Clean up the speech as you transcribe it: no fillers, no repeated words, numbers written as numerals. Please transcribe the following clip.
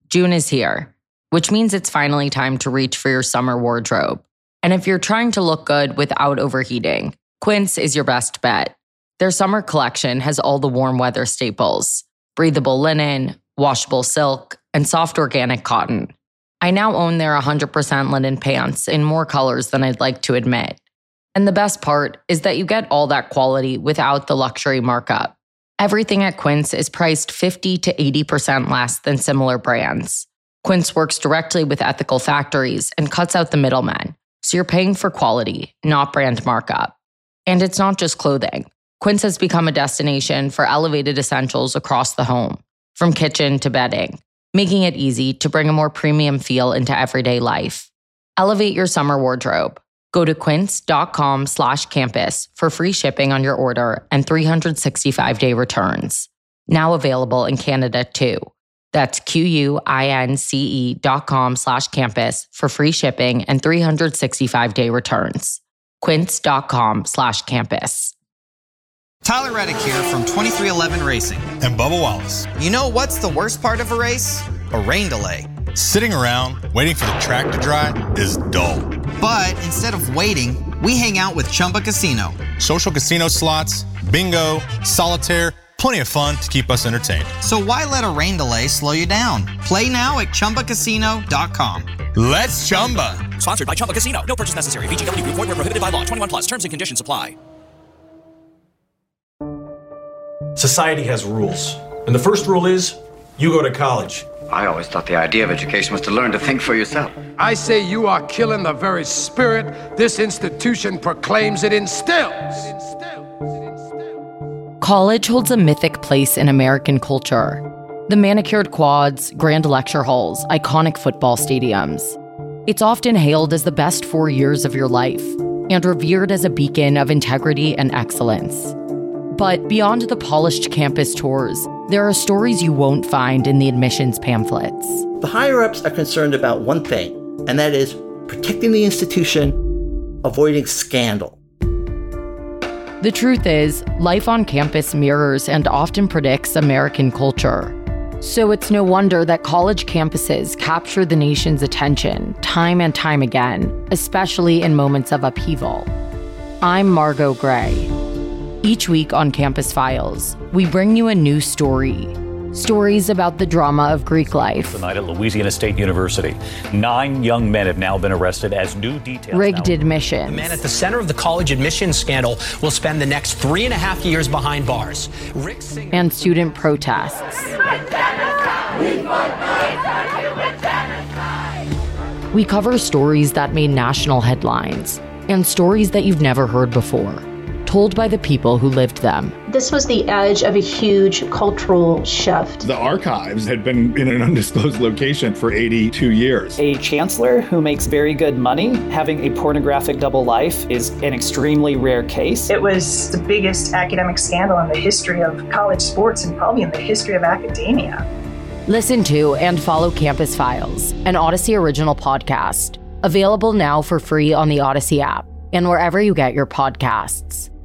June is here, which means it's finally time to reach for your summer wardrobe. And if you're trying to look good without overheating, Quince is your best bet. Their summer collection has all the warm weather staples: breathable linen, washable silk, and soft organic cotton. I now own their 100% linen pants in more colors than I'd like to admit. And the best part is that you get all that quality without the luxury markup. Everything at Quince is priced 50 to 80% less than similar brands. Quince works directly with ethical factories and cuts out the middlemen, so you're paying for quality, not brand markup. And it's not just clothing. Quince has become a destination for elevated essentials across the home, from kitchen to bedding, making it easy to bring a more premium feel into everyday life. Elevate your summer wardrobe. Go to quince.com/campus for free shipping on your order and 365-day returns. Now available in Canada too. That's QUINCE.com/campus for free shipping and 365-day returns. Quince.com/campus. Tyler Reddick here from 2311 Racing. And Bubba Wallace. You know what's the worst part of a race? A rain delay. Sitting around waiting for the track to dry is dull. But instead of waiting, we hang out with Chumba Casino. Social casino slots, bingo, solitaire, plenty of fun to keep us entertained. So why let a rain delay slow you down? Play now at ChumbaCasino.com. Let's Chumba. Sponsored by Chumba Casino. No purchase necessary. VGW Group. Void where prohibited by law. 21 plus. Terms and conditions apply. Society has rules. And the first rule is, you go to college. I always thought the idea of education was to learn to think for yourself. I say you are killing the very spirit this institution proclaims it instills. College holds a mythic place in American culture. The manicured quads, grand lecture halls, iconic football stadiums. It's often hailed as the best 4 years of your life and revered as a beacon of integrity and excellence. But beyond the polished campus tours, there are stories you won't find in the admissions pamphlets. The higher-ups are concerned about one thing, and that is protecting the institution, avoiding scandal. The truth is, life on campus mirrors and often predicts American culture. So it's no wonder that college campuses capture the nation's attention time and time again, especially in moments of upheaval. I'm Margot Gray. Each week on Campus Files, we bring you a new story. Stories about the drama of Greek life. Tonight at Louisiana State University, 9 young men have now been arrested as new details. Rigged admissions. The man at the center of the college admissions scandal will spend the next 3.5 years behind bars. And student protests. We cover stories that made national headlines and stories that you've never heard before, told by the people who lived them. This was the edge of a huge cultural shift. The archives had been in an undisclosed location for 82 years. A chancellor who makes very good money having a pornographic double life is an extremely rare case. It was the biggest academic scandal in the history of college sports and probably in the history of academia. Listen to and follow Campus Files, an Odyssey original podcast, available now for free on the Odyssey app and wherever you get your podcasts.